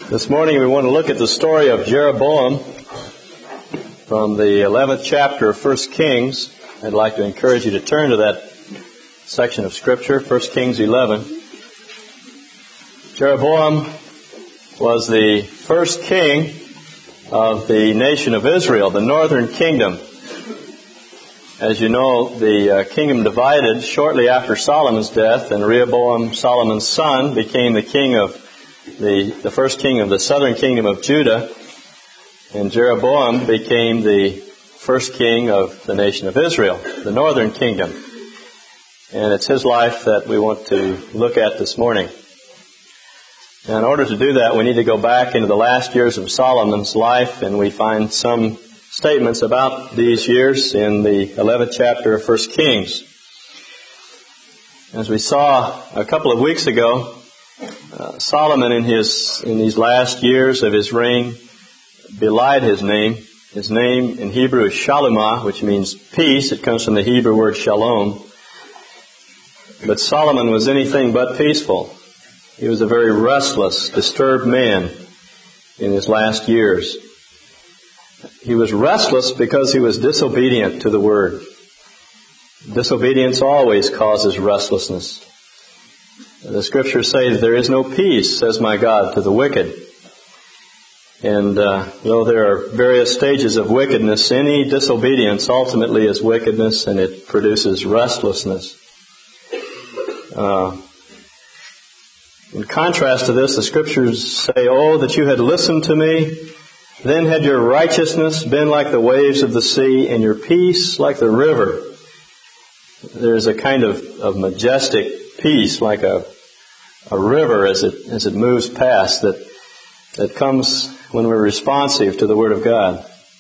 This morning we want to look at the story of Jeroboam from the 11th chapter of 1 Kings. I'd like to encourage you to turn to that section of Scripture, 1 Kings 11. Jeroboam was the first king of the nation of Israel, the northern kingdom. As you know, the kingdom divided shortly after Solomon's death, and Rehoboam, Solomon's son, became the king of the first king of the southern kingdom of Judah, and Jeroboam became the first king of the nation of Israel, the northern kingdom. And it's his life that we want to look at this morning. Now, in order to do that, we need to go back into the last years of Solomon's life, and we find some statements about these years in the 11th chapter of 1 Kings. As we saw a couple of weeks ago, Solomon in these last years of his reign belied his name. His name in Hebrew is Shalomah, which means peace. It comes from the Hebrew word shalom. But Solomon was anything but peaceful. He was a very restless, disturbed man in his last years. He was restless because he was disobedient to the Word. Disobedience always causes restlessness. The Scriptures say that there is no peace, says my God, to the wicked. And though there are various stages of wickedness, any disobedience ultimately is wickedness, and it produces restlessness. In contrast to this, the Scriptures say, "Oh, that you had listened to me, then had your righteousness been like the waves of the sea, and your peace like the river." There's a kind of majestic peace, like a river as it moves past, that comes when we're responsive to the Word of God.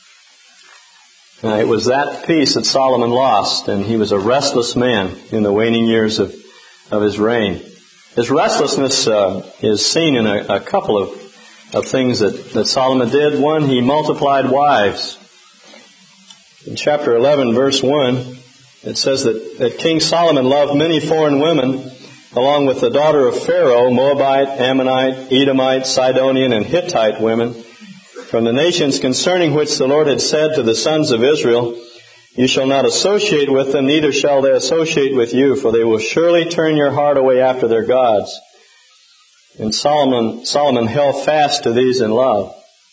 It was that peace that Solomon lost, and he was a restless man in the waning years of his reign. His restlessness is seen in a couple of things that Solomon did. One, he multiplied wives. In chapter 11, verse 1, it says that King Solomon loved many foreign women, along with the daughter of Pharaoh, Moabite, Ammonite, Edomite, Sidonian, and Hittite women, from the nations concerning which the Lord had said to the sons of Israel, "You shall not associate with them, neither shall they associate with you, for they will surely turn your heart away after their gods." And Solomon held fast to these in love.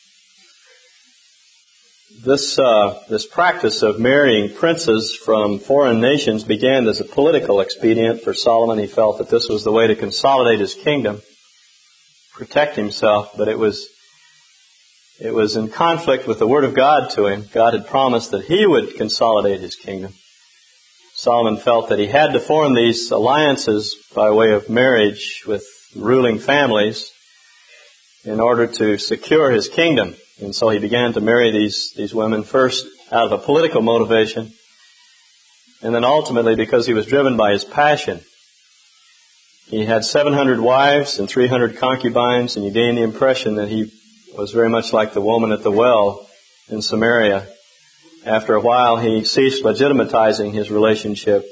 This practice of marrying princes from foreign nations began as a political expedient for Solomon. He felt that this was the way to consolidate his kingdom, protect himself, but it was in conflict with the Word of God to him. God had promised that he would consolidate his kingdom. Solomon felt that he had to form these alliances by way of marriage with ruling families in order to secure his kingdom. And so he began to marry these women, first out of a political motivation, and then ultimately because he was driven by his passion. He had 700 wives and 300 concubines, and you gain the impression that he was very much like the woman at the well in Samaria. After a while, he ceased legitimatizing his relationship.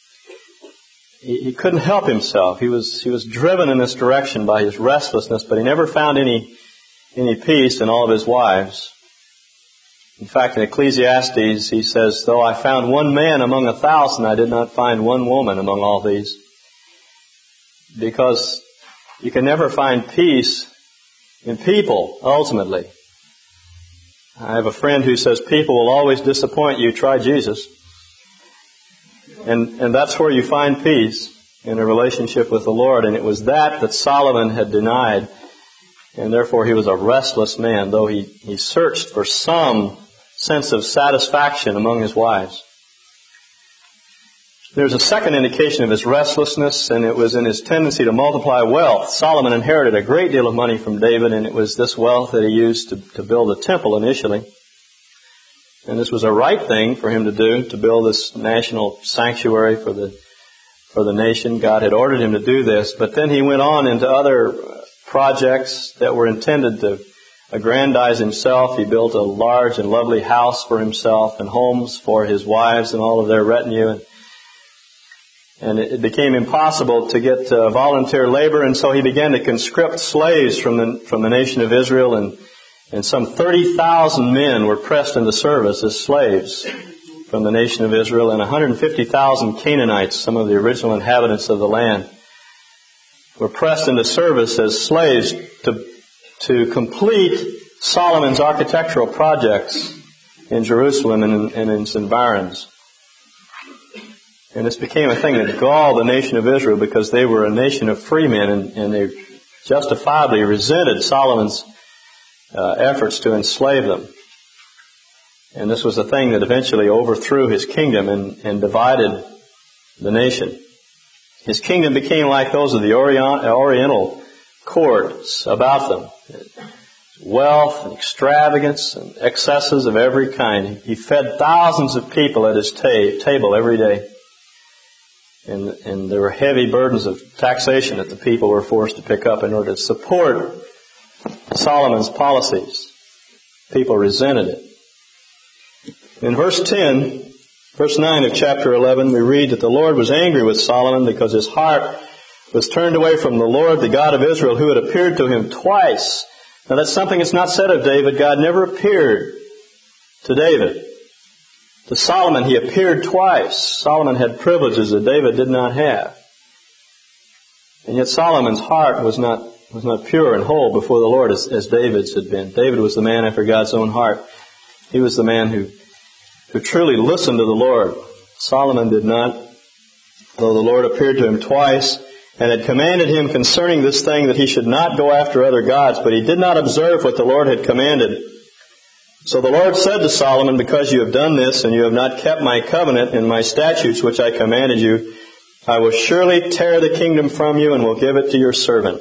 He couldn't help himself. He was driven in this direction by his restlessness, but he never found any peace in all of his wives. In fact, in Ecclesiastes, he says, "Though I found one man among 1,000, I did not find one woman among all these." Because you can never find peace in people, ultimately. I have a friend who says, "People will always disappoint you. Try Jesus." And that's where you find peace, in a relationship with the Lord. And it was that Solomon had denied. And therefore he was a restless man, though he searched for some sense of satisfaction among his wives. There's a second indication of his restlessness, and it was in his tendency to multiply wealth. Solomon inherited a great deal of money from David, and it was this wealth that he used to build a temple initially. And this was a right thing for him to do, to build this national sanctuary for the nation. God had ordered him to do this, but then he went on into other projects that were intended to aggrandize himself. He built a large and lovely house for himself and homes for his wives and all of their retinue. And it became impossible to get volunteer labor, and so he began to conscript slaves from the nation of Israel, and some 30,000 men were pressed into service as slaves from the nation of Israel, and 150,000 Canaanites, some of the original inhabitants of the land, were pressed into service as slaves to complete Solomon's architectural projects in Jerusalem and in its environs. And this became a thing that galled the nation of Israel because they were a nation of free men, and they justifiably resented Solomon's efforts to enslave them. And this was a thing that eventually overthrew his kingdom and divided the nation. His kingdom became like those of the Oriental courts about them. Wealth and extravagance and excesses of every kind. He fed thousands of people at his table every day. And there were heavy burdens of taxation that the people were forced to pick up in order to support Solomon's policies. People resented it. In verse 9 of chapter 11, we read that the Lord was angry with Solomon because his heart was turned away from the Lord, the God of Israel, who had appeared to him twice. Now that's something that's not said of David. God never appeared to David. To Solomon, he appeared twice. Solomon had privileges that David did not have. And yet Solomon's heart was not pure and whole before the Lord as David's had been. David was the man after God's own heart. He was the man who truly listened to the Lord. Solomon did not, though the Lord appeared to him twice and had commanded him concerning this thing that he should not go after other gods, but he did not observe what the Lord had commanded. So the Lord said to Solomon, because you have done this and you have not kept my covenant and my statutes which I commanded you, I will surely tear the kingdom from you and will give it to your servant.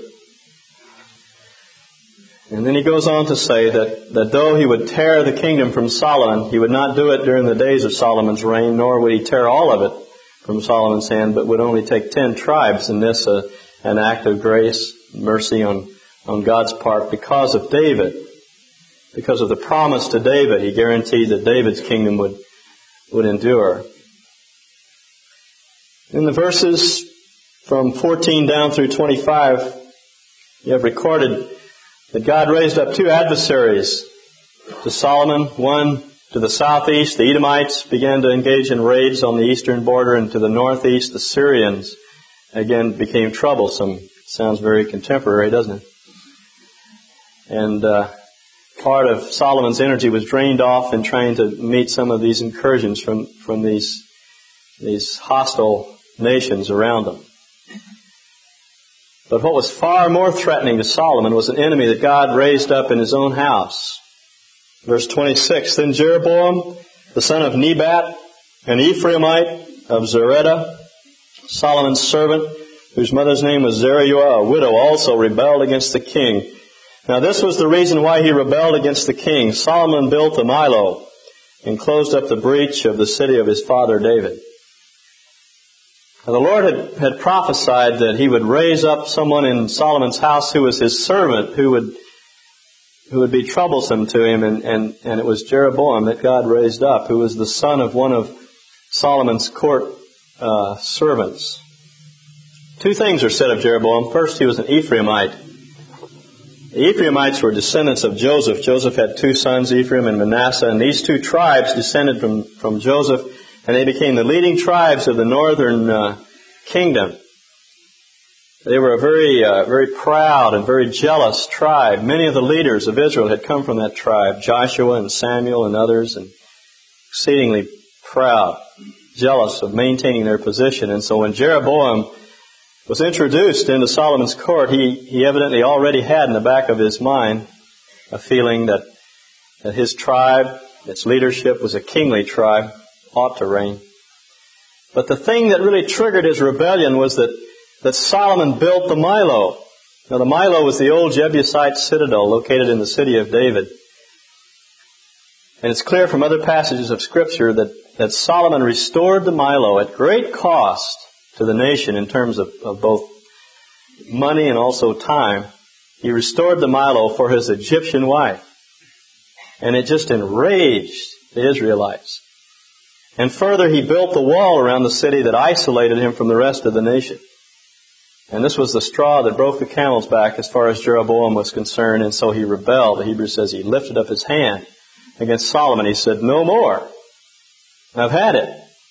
And then he goes on to say that though he would tear the kingdom from Solomon, he would not do it during the days of Solomon's reign, nor would he tear all of it from Solomon's hand, but would only take 10 tribes, and this an act of grace, mercy on God's part because of David. Because of the promise to David, he guaranteed that David's kingdom would endure. In the verses from 14 down through 25, you have recorded that God raised up 2 adversaries to Solomon. One to the southeast, the Edomites began to engage in raids on the eastern border, and to the northeast, the Syrians again became troublesome. Sounds very contemporary, doesn't it? And part of Solomon's energy was drained off in trying to meet some of these incursions from these hostile nations around him. But what was far more threatening to Solomon was an enemy that God raised up in his own house. Verse 26, Then Jeroboam, the son of Nebat, an Ephraimite of Zeredah, Solomon's servant, whose mother's name was Zeruiah, a widow, also rebelled against the king. Now this was the reason why he rebelled against the king. Solomon built a Milo and closed up the breach of the city of his father David. Now the Lord had prophesied that he would raise up someone in Solomon's house who was his servant, who would be troublesome to him, and it was Jeroboam that God raised up, who was the son of one of Solomon's court servants. 2 things are said of Jeroboam. First, he was an Ephraimite. The Ephraimites were descendants of Joseph. Joseph had 2 sons, Ephraim and Manasseh, and these 2 tribes descended from Joseph, and they became the leading tribes of the northern kingdom. They were a very proud and very jealous tribe. Many of the leaders of Israel had come from that tribe, Joshua and Samuel and others, and exceedingly proud, jealous of maintaining their position. And so when Jeroboam was introduced into Solomon's court, he evidently already had in the back of his mind a feeling that his tribe, its leadership, was a kingly tribe, ought to reign. But the thing that really triggered his rebellion was that Solomon built the Milo. Now the Milo was the old Jebusite citadel located in the city of David. And it's clear from other passages of Scripture that Solomon restored the Milo at great cost to the nation in terms of both money and also time. He restored the Milo for his Egyptian wife. And it just enraged the Israelites. And further, he built the wall around the city that isolated him from the rest of the nation. And this was the straw that broke the camel's back as far as Jeroboam was concerned, and so he rebelled. The Hebrew says he lifted up his hand against Solomon. He said, "No more. I've had it."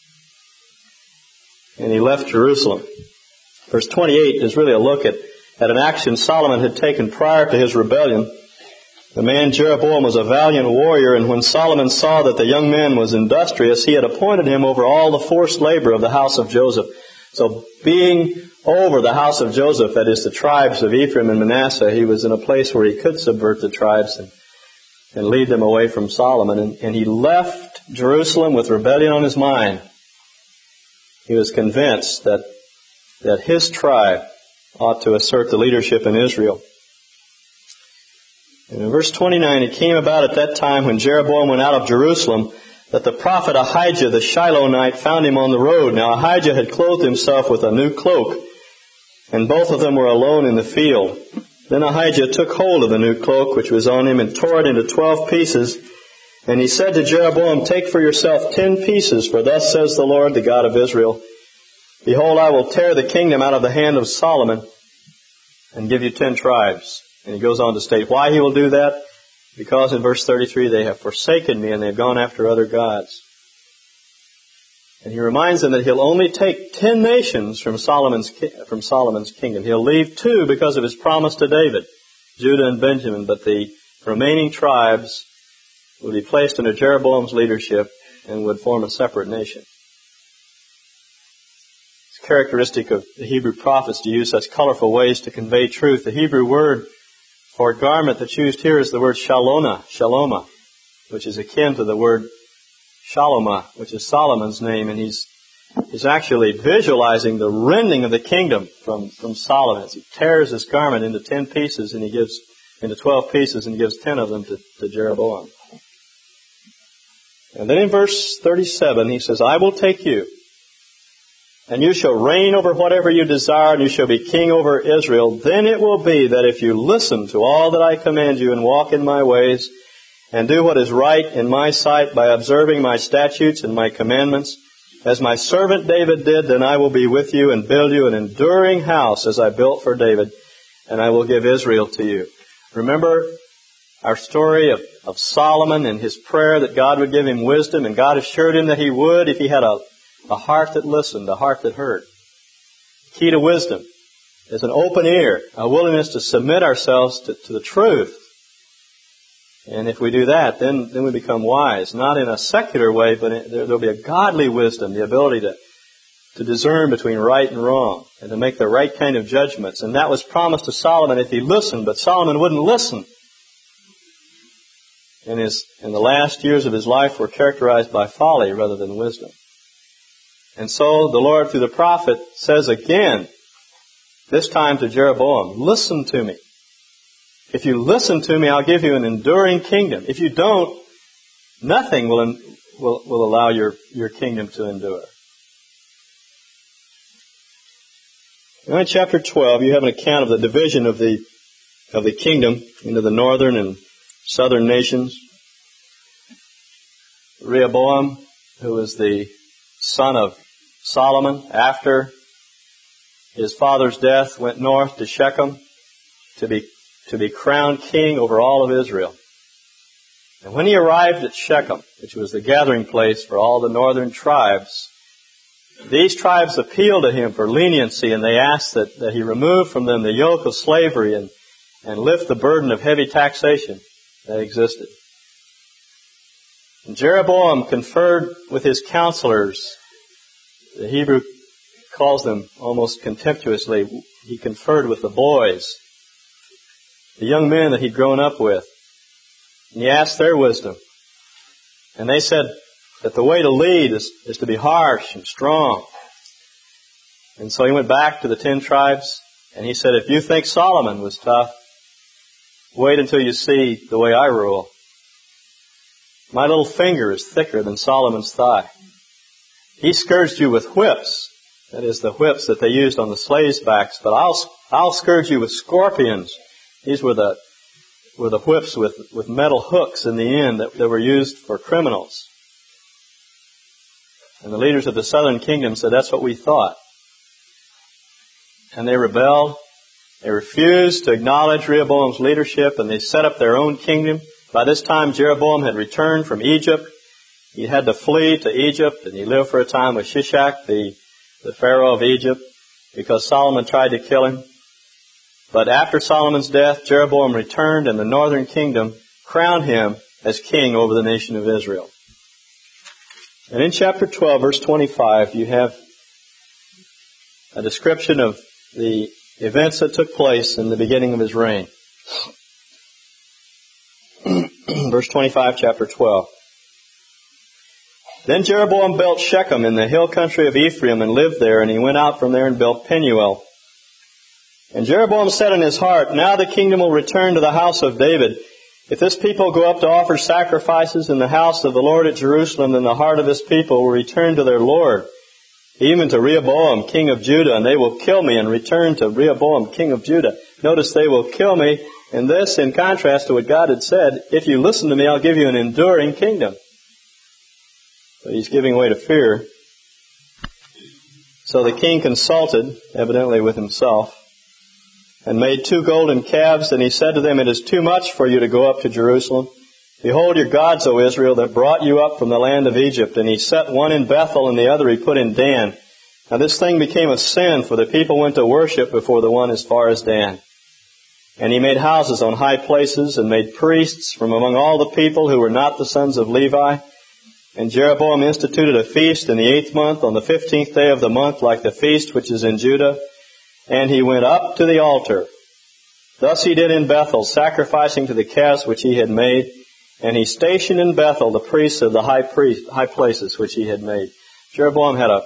And he left Jerusalem. Verse 28 is really a look at an action Solomon had taken prior to his rebellion. The man Jeroboam was a valiant warrior, and when Solomon saw that the young man was industrious, he had appointed him over all the forced labor of the house of Joseph. So being over the house of Joseph, that is the tribes of Ephraim and Manasseh, he was in a place where he could subvert the tribes and lead them away from Solomon. And he left Jerusalem with rebellion on his mind. He was convinced that his tribe ought to assert the leadership in Israel. And in verse 29, it came about at that time when Jeroboam went out of Jerusalem that the prophet Ahijah the Shilonite found him on the road. Now Ahijah had clothed himself with a new cloak, and both of them were alone in the field. Then Ahijah took hold of the new cloak which was on him and tore it into 12 pieces. And he said to Jeroboam, "Take for yourself 10 pieces, for thus says the Lord, the God of Israel, Behold, I will tear the kingdom out of the hand of Solomon and give you 10 tribes. And he goes on to state why he will do that. Because in verse 33, they have forsaken me and they've gone after other gods. And he reminds them that he'll only take 10 nations from Solomon's kingdom. He'll leave 2 because of his promise to David, Judah and Benjamin, but the remaining tribes would be placed under Jeroboam's leadership and would form a separate nation. It's characteristic of the Hebrew prophets to use such colorful ways to convey truth. The Hebrew word for garment that's used here is the word shaloma, which is akin to the word Shalomah, which is Solomon's name, and he's actually visualizing the rending of the kingdom from Solomon. As he tears his garment into 10 pieces and he gives into 12 pieces and gives 10 of them to Jeroboam. And then in verse 37 he says, "I will take you, and you shall reign over whatever you desire, and you shall be king over Israel. Then it will be that if you listen to all that I command you and walk in my ways, and do what is right in my sight by observing my statutes and my commandments, as my servant David did, then I will be with you and build you an enduring house as I built for David, and I will give Israel to you." Remember our story of Solomon and his prayer that God would give him wisdom, and God assured him that he would if he had a heart that listened, a heart that heard. The key to wisdom is an open ear, a willingness to submit ourselves to the truth. And if we do that, then we become wise. Not in a secular way, but there'll be a godly wisdom, the ability to discern between right and wrong, and to make the right kind of judgments. And that was promised to Solomon if he listened, but Solomon wouldn't listen. And the last years of his life were characterized by folly rather than wisdom. And so the Lord, through the prophet, says again, this time to Jeroboam, "Listen to me. If you listen to me, I'll give you an enduring kingdom. If you don't, nothing will allow your kingdom to endure." Now in chapter 12, you have an account of the division of the kingdom into the northern and southern nations. Rehoboam, who was the son of Solomon, after his father's death, went north to Shechem to be crowned king over all of Israel. And when he arrived at Shechem, which was the gathering place for all the northern tribes, these tribes appealed to him for leniency, and they asked that he remove from them the yoke of slavery and lift the burden of heavy taxation that existed. And Jeroboam conferred with his counselors. The Hebrew calls them almost contemptuously. He conferred with the boys, the young men that he'd grown up with. And he asked their wisdom. And they said that the way to lead is to be harsh and strong. And so he went back to the 10 tribes and he said, "If you think Solomon was tough, wait until you see the way I rule. My little finger is thicker than Solomon's thigh. He scourged you with whips," that is, the whips that they used on the slaves' backs, "but I'll scourge you with scorpions." These were the whips with metal hooks in the end that were used for criminals. And the leaders of the southern kingdom said, that's what we thought. And they rebelled. They refused to acknowledge Rehoboam's leadership, and they set up their own kingdom. By this time, Jeroboam had returned from Egypt. He had to flee to Egypt, and he lived for a time with Shishak, the Pharaoh of Egypt, because Solomon tried to kill him. But after Solomon's death, Jeroboam returned, and the northern kingdom crowned him as king over the nation of Israel. And in chapter 12, verse 25, you have a description of the events that took place in the beginning of his reign. Verse 25, chapter 12. Then Jeroboam built Shechem in the hill country of Ephraim and lived there, and he went out from there and built Penuel. And Jeroboam said in his heart, now the kingdom will return to the house of David. If this people go up to offer sacrifices in the house of the Lord at Jerusalem, then the heart of this people will return to their Lord, even to Rehoboam, king of Judah, and they will kill me and return to Rehoboam, king of Judah. Notice they will kill me, and this in contrast to what God had said, if you listen to me, I'll give you an enduring kingdom. So he's giving way to fear. So the king consulted, evidently with himself, and made 2 golden calves, and he said to them, it is too much for you to go up to Jerusalem. Behold your gods, O Israel, that brought you up from the land of Egypt. And he set one in Bethel, and the other he put in Dan. Now this thing became a sin, for the people went to worship before the one as far as Dan. And he made houses on high places, and made priests from among all the people who were not the sons of Levi. And Jeroboam instituted a feast in the 8th month, on the 15th day of the month, like the feast which is in Judah. And he went up to the altar. Thus he did in Bethel, sacrificing to the calves which he had made. And he stationed in Bethel the priests of the high places which he had made. Jeroboam had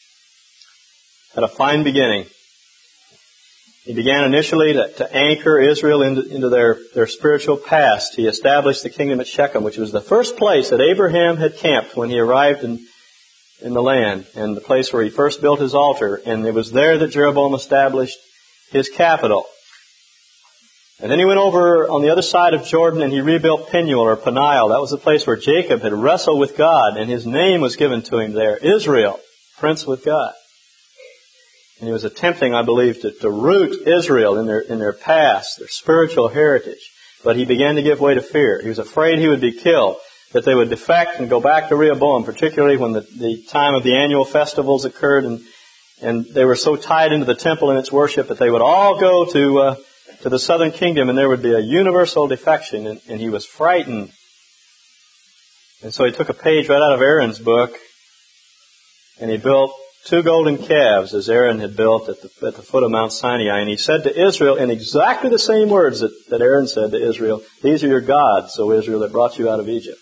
a fine beginning. He began initially to anchor Israel into their spiritual past. He established the kingdom at Shechem, which was the first place that Abraham had camped when he arrived in the land, and the place where he first built his altar. And it was there that Jeroboam established his capital. And then he went over on the other side of Jordan and he rebuilt Peniel or Peniel. That was the place where Jacob had wrestled with God, and his name was given to him there, Israel, prince with God. And he was attempting, I believe, to root Israel in their past, their spiritual heritage. But he began to give way to fear. He was afraid he would be killed, that they would defect and go back to Rehoboam, particularly when the time of the annual festivals occurred, and they were so tied into the temple and its worship that they would all go to the southern kingdom, and there would be a universal defection, and he was frightened. And so he took a page right out of Aaron's book, and he built 2 golden calves, as Aaron had built at the foot of Mount Sinai. And he said to Israel, in exactly the same words that Aaron said to Israel, these are your gods, O Israel, that brought you out of Egypt.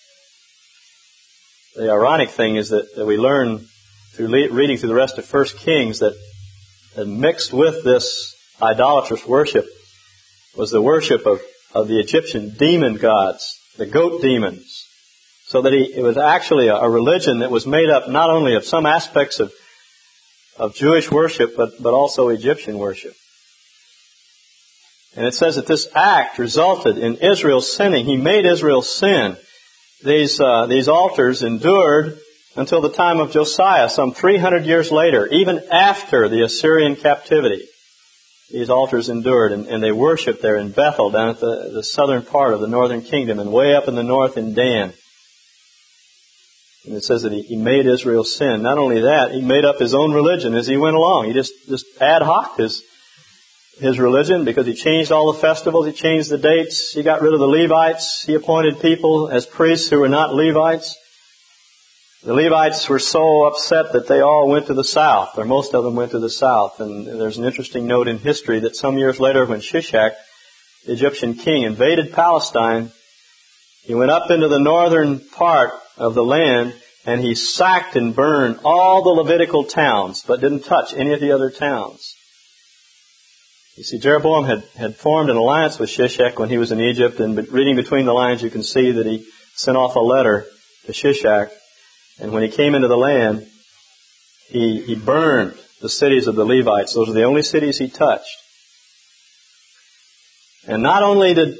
The ironic thing is that we learn through reading through the rest of 1 Kings that mixed with this idolatrous worship was the worship of the Egyptian demon gods, the goat demons. So that it was actually a religion that was made up not only of some aspects of Jewish worship, but also Egyptian worship. And it says that this act resulted in Israel sinning. He made Israel sin. These altars endured until the time of Josiah, some 300 years later, even after the Assyrian captivity. These altars endured, and they worshipped there in Bethel, down at the southern part of the northern kingdom, and way up in the north in Dan. And it says that he made Israel sin. Not only that, he made up his own religion as he went along. He just ad hoc his religion, because he changed all the festivals, he changed the dates, he got rid of the Levites, he appointed people as priests who were not Levites. The Levites were so upset that they all went to the south, or most of them went to the south. And there's an interesting note in history that some years later, when Shishak, the Egyptian king, invaded Palestine, he went up into the northern part of the land, and he sacked and burned all the Levitical towns, but didn't touch any of the other towns. You see, Jeroboam had formed an alliance with Shishak when he was in Egypt, and reading between the lines you can see that he sent off a letter to Shishak, and when he came into the land, he burned the cities of the Levites. Those are the only cities he touched. And not only did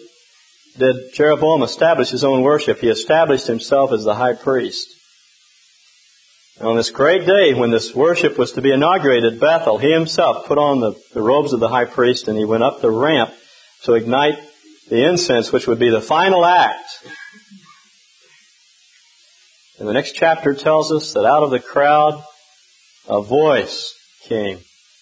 Jeroboam establish his own worship, he established himself as the high priest. And on this great day when this worship was to be inaugurated at Bethel, he himself put on the robes of the high priest and he went up the ramp to ignite the incense, which would be the final act. And the next chapter tells us that out of the crowd, a voice came.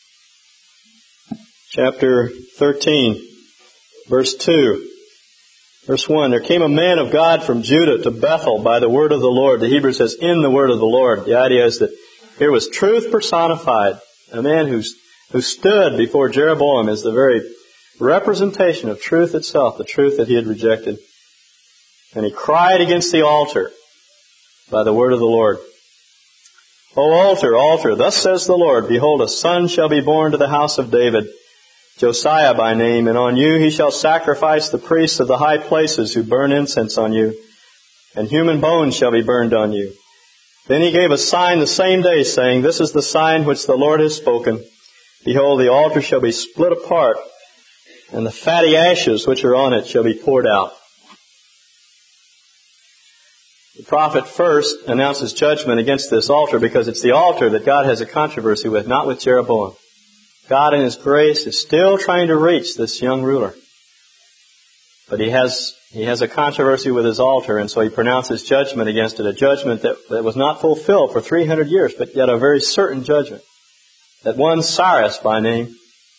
Chapter 13, verse 2. Verse 1, there came a man of God from Judah to Bethel by the word of the Lord. The Hebrew says, in the word of the Lord. The idea is that here was truth personified. A man who stood before Jeroboam as the very representation of truth itself, the truth that he had rejected. And he cried against the altar by the word of the Lord. O altar, altar, thus says the Lord, behold, a son shall be born to the house of David, Josiah by name, and on you he shall sacrifice the priests of the high places who burn incense on you, and human bones shall be burned on you. Then he gave a sign the same day, saying, this is the sign which the Lord has spoken. Behold, the altar shall be split apart, and the fatty ashes which are on it shall be poured out. The prophet first announces judgment against this altar because it's the altar that God has a controversy with, not with Jeroboam. God in His grace is still trying to reach this young ruler. But he has a controversy with his altar, and so he pronounces judgment against it, a judgment that was not fulfilled for 300 years, but yet a very certain judgment. That one Cyrus by name,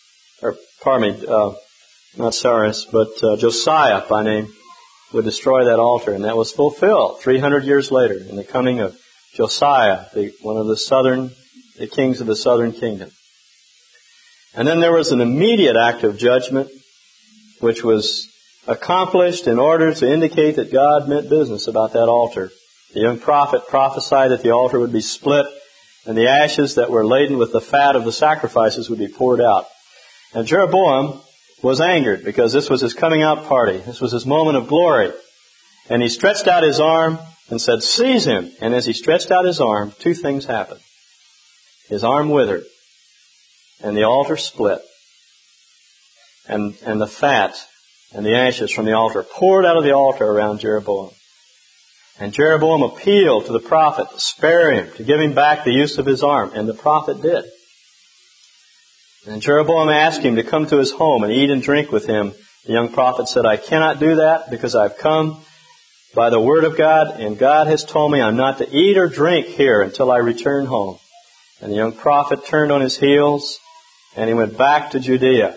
not Cyrus, but Josiah by name, would destroy that altar, and that was fulfilled 300 years later in the coming of Josiah, one of the kings of the southern kingdom. And then there was an immediate act of judgment which was accomplished in order to indicate that God meant business about that altar. The young prophet prophesied that the altar would be split and the ashes that were laden with the fat of the sacrifices would be poured out. And Jeroboam was angered because this was his coming out party. This was his moment of glory. And he stretched out his arm and said, seize him. And as he stretched out his arm, two things happened. His arm withered. And the altar split. And the fat and the ashes from the altar poured out of the altar around Jeroboam. And Jeroboam appealed to the prophet to spare him, to give him back the use of his arm. And the prophet did. And Jeroboam asked him to come to his home and eat and drink with him. The young prophet said, I cannot do that because I've come by the word of God, and God has told me I'm not to eat or drink here until I return home. And the young prophet turned on his heels and he went back to Judah.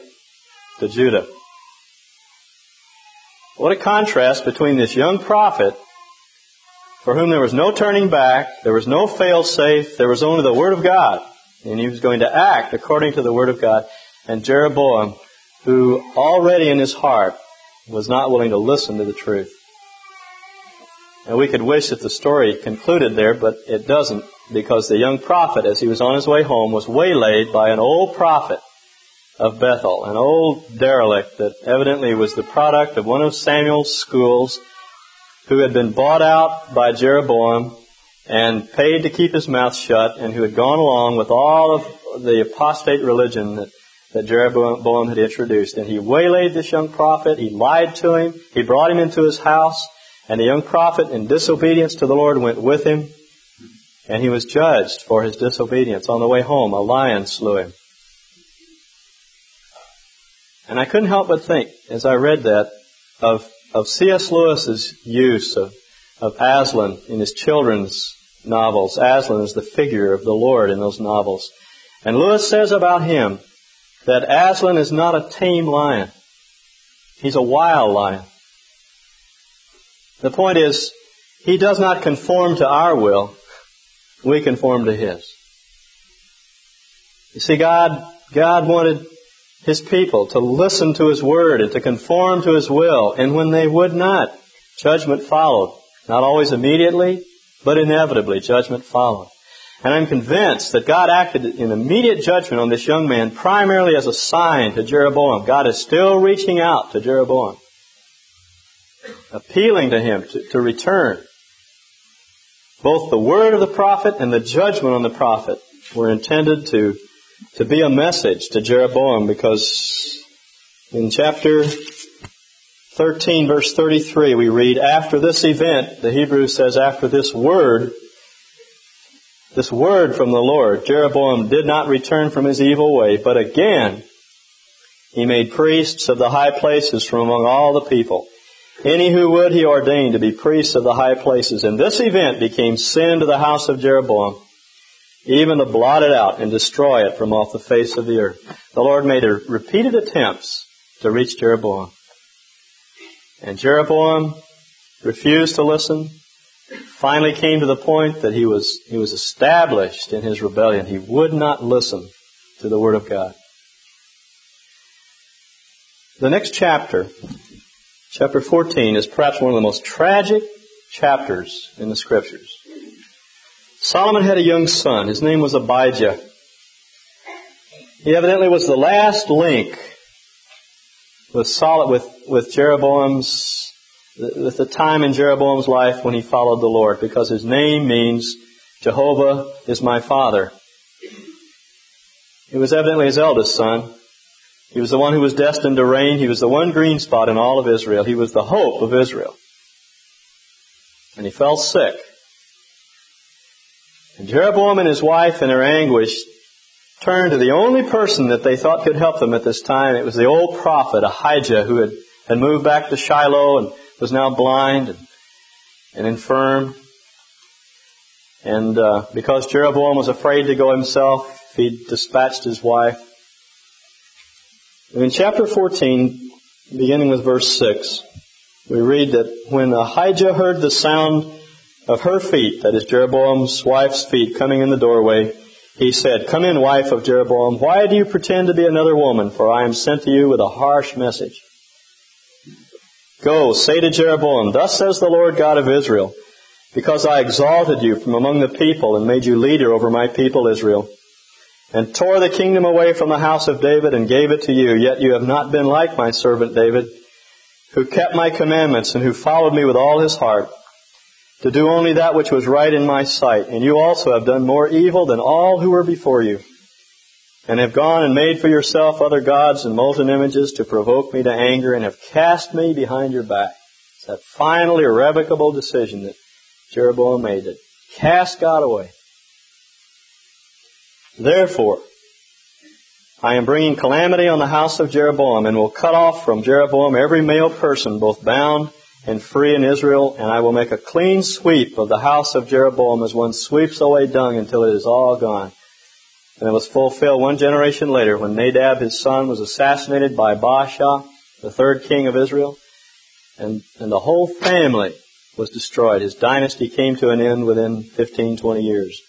What a contrast between this young prophet, for whom there was no turning back, there was no fail-safe, there was only the Word of God, and he was going to act according to the Word of God, and Jeroboam, who already in his heart was not willing to listen to the truth. And we could wish that the story concluded there, but it doesn't, because the young prophet, as he was on his way home, was waylaid by an old prophet of Bethel, an old derelict that evidently was the product of one of Samuel's schools, who had been bought out by Jeroboam and paid to keep his mouth shut, and who had gone along with all of the apostate religion that Jeroboam had introduced. And he waylaid this young prophet, he lied to him, he brought him into his house, and the young prophet, in disobedience to the Lord, went with him, and he was judged for his disobedience. On the way home, a lion slew him. And I couldn't help but think, as I read that, of C.S. Lewis's use of Aslan in his children's novels. Aslan is the figure of the Lord in those novels. And Lewis says about him that Aslan is not a tame lion. He's a wild lion. The point is, he does not conform to our will. We conform to His. You see, God wanted His people to listen to His Word and to conform to His will. And when they would not, judgment followed. Not always immediately, but inevitably, judgment followed. And I'm convinced that God acted in immediate judgment on this young man primarily as a sign to Jeroboam. God is still reaching out to Jeroboam, appealing to him to return. Both the word of the prophet and the judgment on the prophet were intended to be a message to Jeroboam, because in chapter 13, verse 33, we read, after this event, the Hebrew says, after this word, this word from the Lord, Jeroboam did not return from his evil way, but again he made priests of the high places from among all the people. Any who would he ordained to be priests of the high places. And this event became sin to the house of Jeroboam, even to blot it out and destroy it from off the face of the earth. The Lord made repeated attempts to reach Jeroboam. And Jeroboam refused to listen. Finally came to the point that he was established in his rebellion. He would not listen to the Word of God. The next chapter, chapter 14, is perhaps one of the most tragic chapters in the Scriptures. Solomon had a young son. His name was Abijah. He evidently was the last link with Jeroboam's, with the time in Jeroboam's life when he followed the Lord, because his name means Jehovah is my father. He was evidently his eldest son. He was the one who was destined to reign. He was the one green spot in all of Israel. He was the hope of Israel. And he fell sick. And Jeroboam and his wife, in their anguish, turned to the only person that they thought could help them at this time. It was the old prophet Ahijah, who had moved back to Shiloh and was now blind and infirm. And because Jeroboam was afraid to go himself, he dispatched his wife. In chapter 14, beginning with verse 6, we read that when Ahijah heard the sound of her feet, that is Jeroboam's wife's feet, coming in the doorway, he said, "Come in, wife of Jeroboam. Why do you pretend to be another woman? For I am sent to you with a harsh message. Go, say to Jeroboam, thus says the Lord God of Israel, because I exalted you from among the people and made you leader over my people Israel, and tore the kingdom away from the house of David and gave it to you, yet you have not been like my servant David, who kept my commandments and who followed me with all his heart, to do only that which was right in my sight. And you also have done more evil than all who were before you, and have gone and made for yourself other gods and molten images to provoke me to anger, and have cast me behind your back." It's that final irrevocable decision that Jeroboam made, to cast God away. "Therefore, I am bringing calamity on the house of Jeroboam, and will cut off from Jeroboam every male person, both bound and free in Israel, and I will make a clean sweep of the house of Jeroboam as one sweeps away dung until it is all gone." And it was fulfilled one generation later when Nadab, his son, was assassinated by Baasha, the third king of Israel, and the whole family was destroyed. His dynasty came to an end within 15-20 years.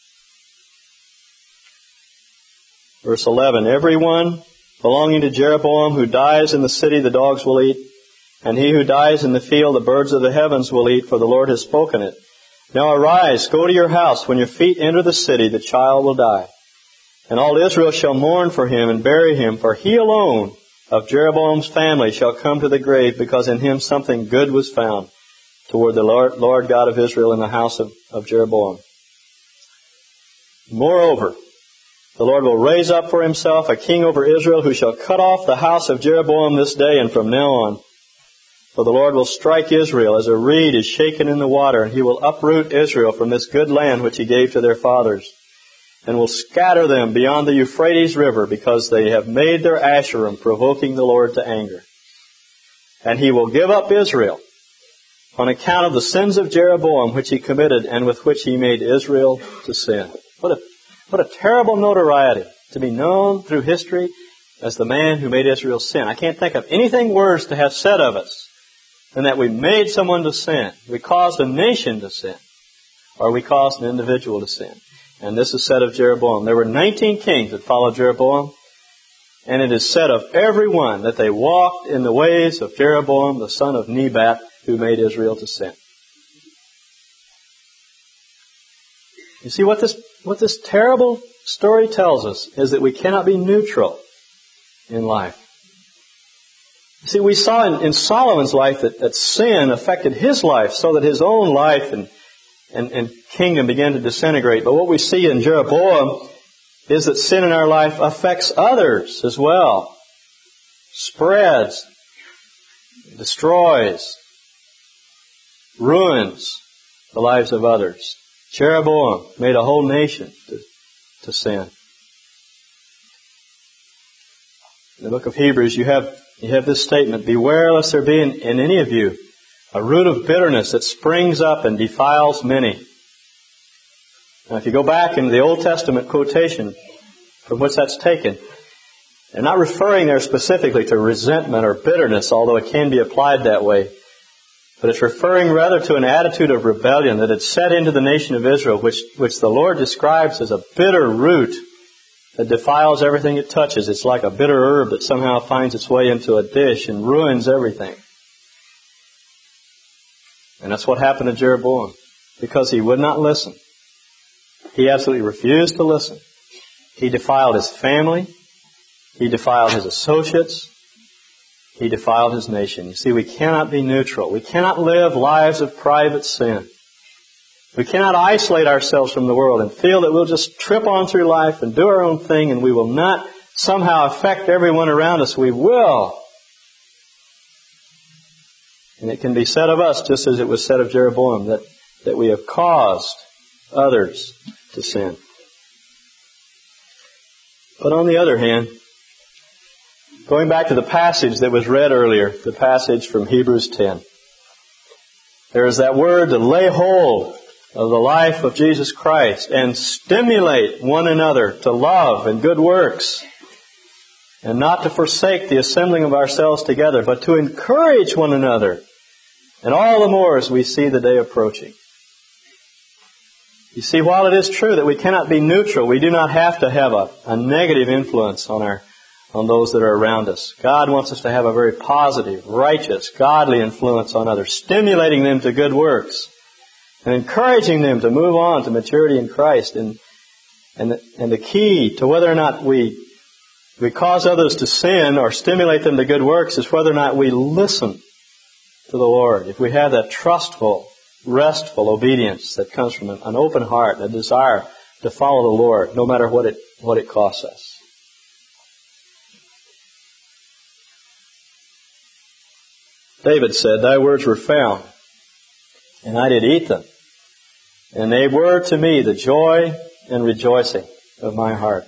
Verse 11, "Everyone belonging to Jeroboam who dies in the city the dogs will eat, and he who dies in the field the birds of the heavens will eat, for the Lord has spoken it. Now arise, go to your house. When your feet enter the city, the child will die. And all Israel shall mourn for him and bury him, for he alone of Jeroboam's family shall come to the grave, because in him something good was found toward the Lord God of Israel in the house of Jeroboam. Moreover, the Lord will raise up for himself a king over Israel who shall cut off the house of Jeroboam this day and from now on. For the Lord will strike Israel as a reed is shaken in the water, and he will uproot Israel from this good land which he gave to their fathers, and will scatter them beyond the Euphrates River, because they have made their Asherim, provoking the Lord to anger. And he will give up Israel on account of the sins of Jeroboam which he committed and with which he made Israel to sin." What a terrible notoriety to be known through history as the man who made Israel sin. I can't think of anything worse to have said of us than that we made someone to sin. We caused a nation to sin, or we caused an individual to sin. And this is said of Jeroboam. There were 19 kings that followed Jeroboam, and it is said of every one that they walked in the ways of Jeroboam, the son of Nebat, who made Israel to sin. You see, what this terrible story tells us is that we cannot be neutral in life. You see, we saw in Solomon's life that sin affected his life so that his own life and kingdom began to disintegrate. But what we see in Jeroboam is that sin in our life affects others as well. Spreads, destroys, ruins the lives of others. Jeroboam made a whole nation to sin. In the book of Hebrews, you have this statement, beware lest there be in any of you a root of bitterness that springs up and defiles many. Now, if you go back into the Old Testament quotation from which that's taken, they're not referring there specifically to resentment or bitterness, although it can be applied that way. But it's referring rather to an attitude of rebellion that had set into the nation of Israel, which the Lord describes as a bitter root that defiles everything it touches. It's like a bitter herb that somehow finds its way into a dish and ruins everything. And that's what happened to Jeroboam, because he would not listen. He absolutely refused to listen. He defiled his family. He defiled his associates. He defiled his nation. You see, we cannot be neutral. We cannot live lives of private sin. We cannot isolate ourselves from the world and feel that we'll just trip on through life and do our own thing and we will not somehow affect everyone around us. We will. And it can be said of us, just as it was said of Jeroboam, that we have caused others to sin. But on the other hand, going back to the passage that was read earlier, the passage from Hebrews 10, there is that word to lay hold of the life of Jesus Christ and stimulate one another to love and good works, and not to forsake the assembling of ourselves together, but to encourage one another, and all the more as we see the day approaching. You see, while it is true that we cannot be neutral, we do not have to have a negative influence on those that are around us. God wants us to have a very positive, righteous, godly influence on others, stimulating them to good works and encouraging them to move on to maturity in Christ. And the key to whether or not we cause others to sin or stimulate them to good works is whether or not we listen to the Lord. If we have that trustful, restful obedience that comes from an open heart, a desire to follow the Lord, no matter what it costs us. David said, "Thy words were found, and I did eat them, and they were to me the joy and rejoicing of my heart."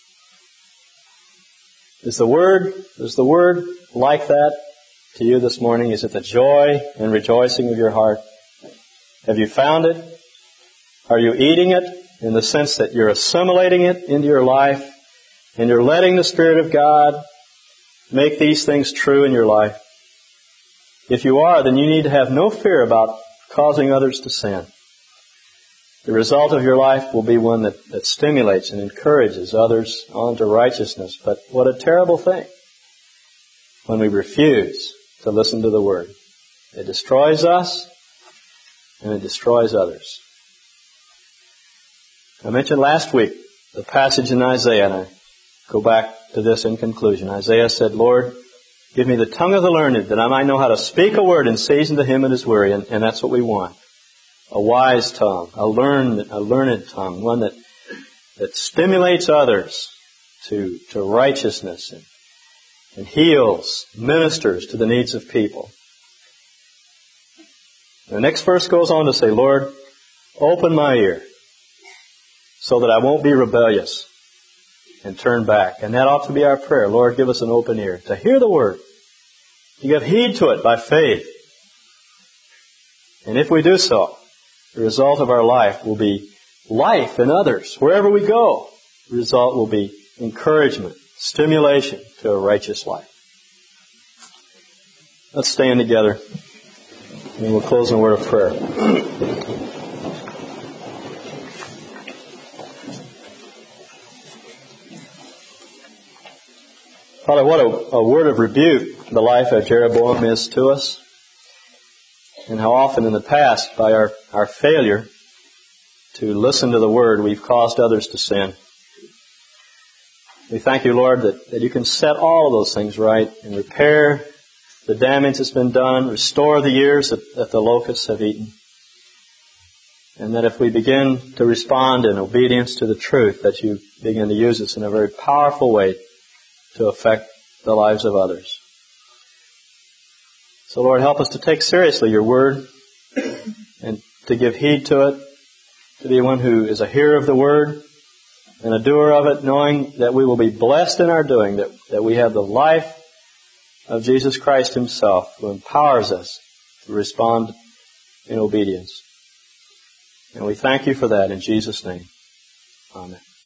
Is the word like that to you this morning? Is it the joy and rejoicing of your heart? Have you found it? Are you eating it in the sense that you're assimilating it into your life and you're letting the Spirit of God make these things true in your life? If you are, then you need to have no fear about causing others to sin. The result of your life will be one that stimulates and encourages others onto righteousness. But what a terrible thing when we refuse to listen to the Word. It destroys us and it destroys others. I mentioned last week the passage in Isaiah, and I go back to this in conclusion. Isaiah said, "Lord, give me the tongue of the learned, that I might know how to speak a word in season to him that is weary." And that's what we want. A wise tongue, a learned tongue, one that stimulates others to righteousness and heals, ministers to the needs of people. The next verse goes on to say, "Lord, open my ear so that I won't be rebellious and turn back." And that ought to be our prayer. Lord, give us an open ear to hear the Word, to give heed to it by faith. And if we do so, the result of our life will be life in others. Wherever we go, the result will be encouragement, stimulation to a righteous life. Let's stand together, and we'll close in a word of prayer. Father, what a word of rebuke the life of Jeroboam is to us, and how often in the past, by our failure to listen to the Word, we've caused others to sin. We thank you, Lord, that you can set all of those things right and repair the damage that's been done, restore the years that the locusts have eaten, and that if we begin to respond in obedience to the truth, that you begin to use us in a very powerful way to affect the lives of others. So, Lord, help us to take seriously your Word and to give heed to it, to be one who is a hearer of the Word and a doer of it, knowing that we will be blessed in our doing, that we have the life of Jesus Christ Himself, who empowers us to respond in obedience. And we thank You for that in Jesus' name. Amen.